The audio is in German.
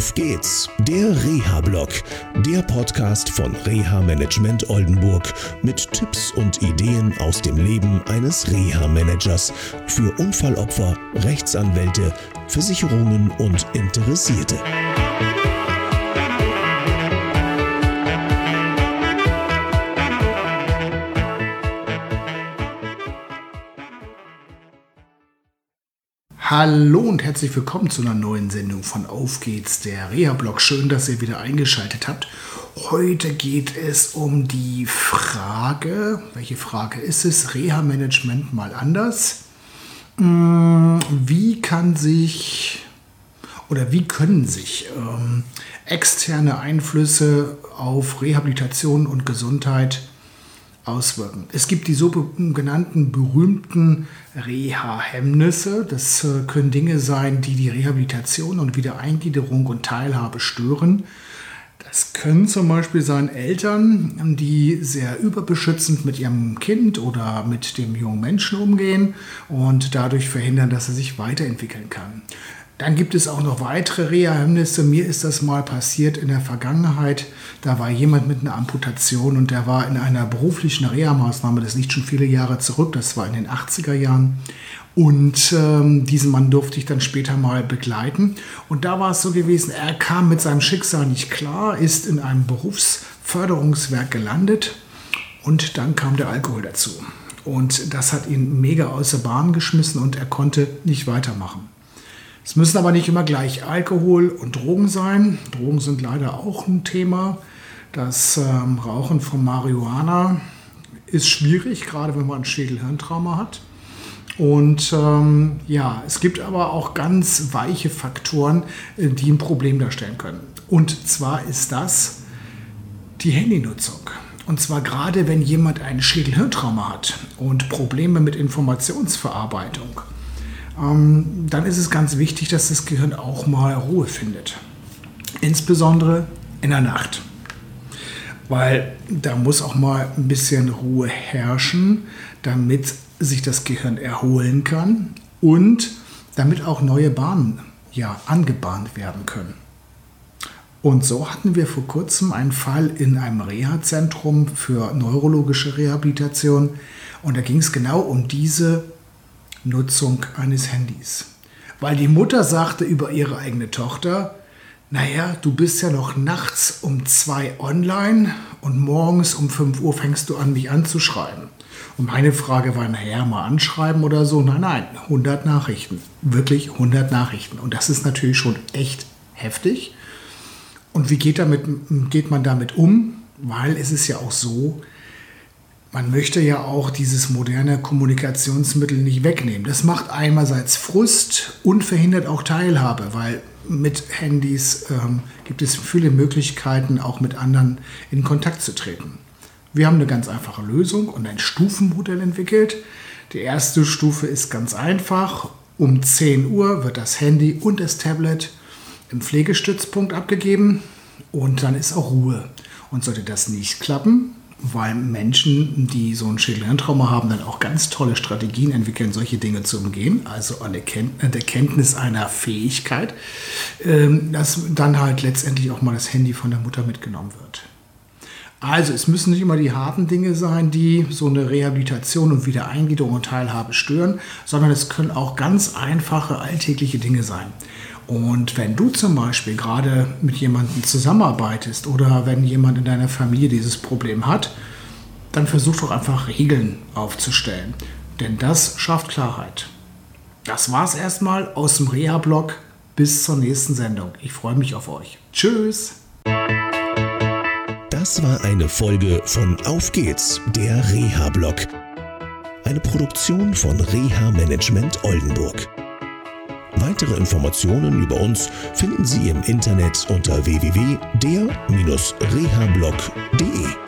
Auf geht's, der Reha-Blog, der Podcast von Reha-Management Oldenburg mit Tipps und Ideen aus dem Leben eines Reha-Managers für Unfallopfer, Rechtsanwälte, Versicherungen und Interessierte. Hallo und herzlich willkommen zu einer neuen Sendung von Auf geht's, der Reha-Blog. Schön, dass ihr wieder eingeschaltet habt. Heute geht es um die Frage, welche Frage ist es? Reha-Management mal anders. Wie können sich externe Einflüsse auf Rehabilitation und Gesundheit auswirken? Es gibt die sogenannten berühmten Reha-Hemmnisse. Das können Dinge sein, die die Rehabilitation und Wiedereingliederung und Teilhabe stören. Das können zum Beispiel sein Eltern, die sehr überbeschützend mit ihrem Kind oder mit dem jungen Menschen umgehen und dadurch verhindern, dass er sich weiterentwickeln kann. Dann gibt es auch noch weitere Reha-Hemmnisse. Mir ist das mal passiert in der Vergangenheit. Da war jemand mit einer Amputation und der war in einer beruflichen Reha-Maßnahme. Das liegt schon viele Jahre zurück. Das war in den 80er Jahren. Und diesen Mann durfte ich dann später mal begleiten. Und da war es so gewesen, er kam mit seinem Schicksal nicht klar, ist in einem Berufsförderungswerk gelandet und dann kam der Alkohol dazu. Und das hat ihn mega aus der Bahn geschmissen und er konnte nicht weitermachen. Es müssen aber nicht immer gleich Alkohol und Drogen sein. Drogen sind leider auch ein Thema. Das Rauchen von Marihuana ist schwierig, gerade wenn man ein Schädel-Hirntrauma hat. Und es gibt aber auch ganz weiche Faktoren, die ein Problem darstellen können. Und zwar ist das die Handynutzung. Und zwar gerade, wenn jemand ein Schädel-Hirntrauma hat und Probleme mit Informationsverarbeitung. Dann ist es ganz wichtig, dass das Gehirn auch mal Ruhe findet. Insbesondere in der Nacht. Weil da muss auch mal ein bisschen Ruhe herrschen, damit sich das Gehirn erholen kann und damit auch neue Bahnen angebahnt werden können. Und so hatten wir vor kurzem einen Fall in einem Reha-Zentrum für neurologische Rehabilitation. Und da ging es genau um diese Nutzung eines Handys. Weil die Mutter sagte über ihre eigene Tochter, naja, du bist ja noch nachts um 2 online und morgens um 5 Uhr fängst du an, mich anzuschreiben. Und meine Frage war, mal anschreiben oder so. Nein, 100 Nachrichten. Wirklich 100 Nachrichten. Und das ist natürlich schon echt heftig. Und wie geht man damit um? Weil es ist ja auch so, man möchte ja auch dieses moderne Kommunikationsmittel nicht wegnehmen. Das macht einerseits Frust und verhindert auch Teilhabe, weil mit Handys gibt es viele Möglichkeiten, auch mit anderen in Kontakt zu treten. Wir haben eine ganz einfache Lösung und ein Stufenmodell entwickelt. Die erste Stufe ist ganz einfach. Um 10 Uhr wird das Handy und das Tablet im Pflegestützpunkt abgegeben und dann ist auch Ruhe. Und sollte das nicht klappen, weil Menschen, die so ein Schädel-Hirntrauma haben, dann auch ganz tolle Strategien entwickeln, solche Dinge zu umgehen. Also eine Erkenntnis einer Fähigkeit, dass dann halt letztendlich auch mal das Handy von der Mutter mitgenommen wird. Also es müssen nicht immer die harten Dinge sein, die so eine Rehabilitation und Wiedereingliederung und Teilhabe stören, sondern es können auch ganz einfache alltägliche Dinge sein. Und wenn du zum Beispiel gerade mit jemandem zusammenarbeitest oder wenn jemand in deiner Familie dieses Problem hat, dann versuch doch einfach Regeln aufzustellen. Denn das schafft Klarheit. Das war's erstmal aus dem Reha-Blog. Bis zur nächsten Sendung. Ich freue mich auf euch. Tschüss! Das war eine Folge von Auf geht's, der Reha-Blog. Eine Produktion von Reha-Management Oldenburg. Weitere Informationen über uns finden Sie im Internet unter www.der-rehablog.de.